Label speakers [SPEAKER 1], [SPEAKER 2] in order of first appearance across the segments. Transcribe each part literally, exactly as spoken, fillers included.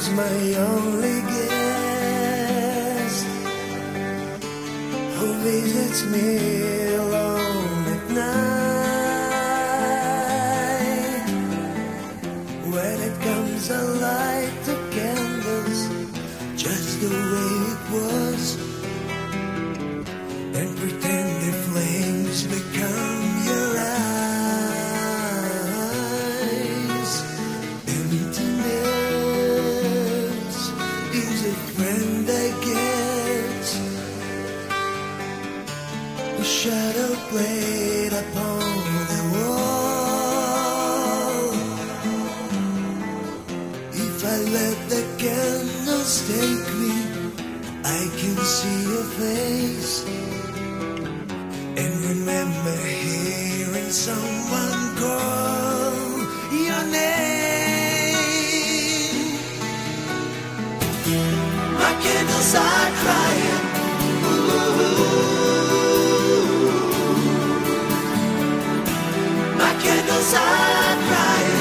[SPEAKER 1] was my only guest who visits me alone at night. When it comes, I light the candles just the way it was, and pretend the flames become your eyes. Emptiness is a friend I get, a shadow played upon the wall. If I let the candles take me, I can see your face and remember hearing someone call your name. My candles are crying. My candles are crying.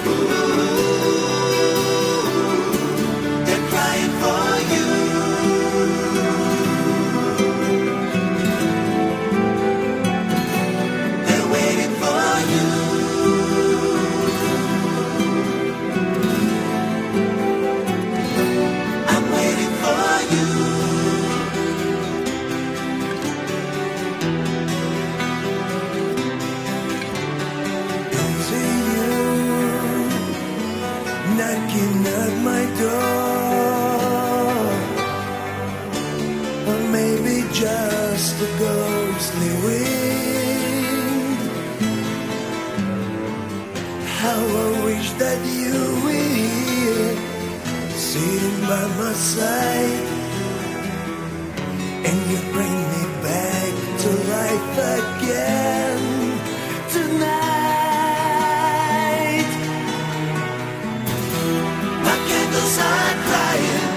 [SPEAKER 1] They're crying for you. They're waiting for you. I'm waiting for you. Is it you knocking at my door? Or maybe just a ghostly wind? How I wish that you were here, sitting by my side, and you bring me back to life again tonight. My candles are crying.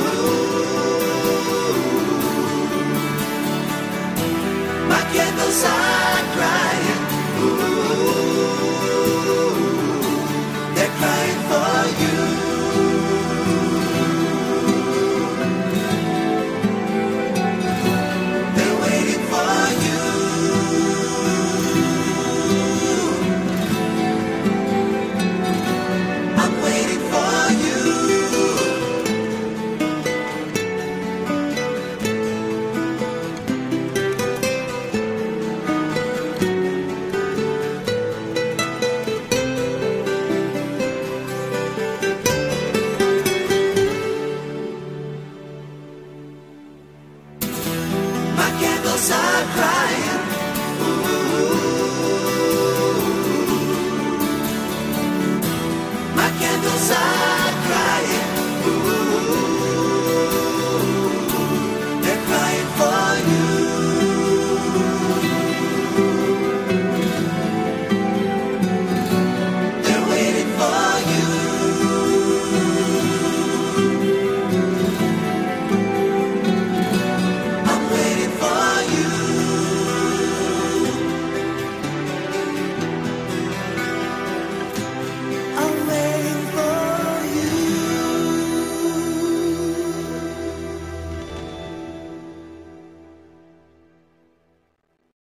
[SPEAKER 1] My candles are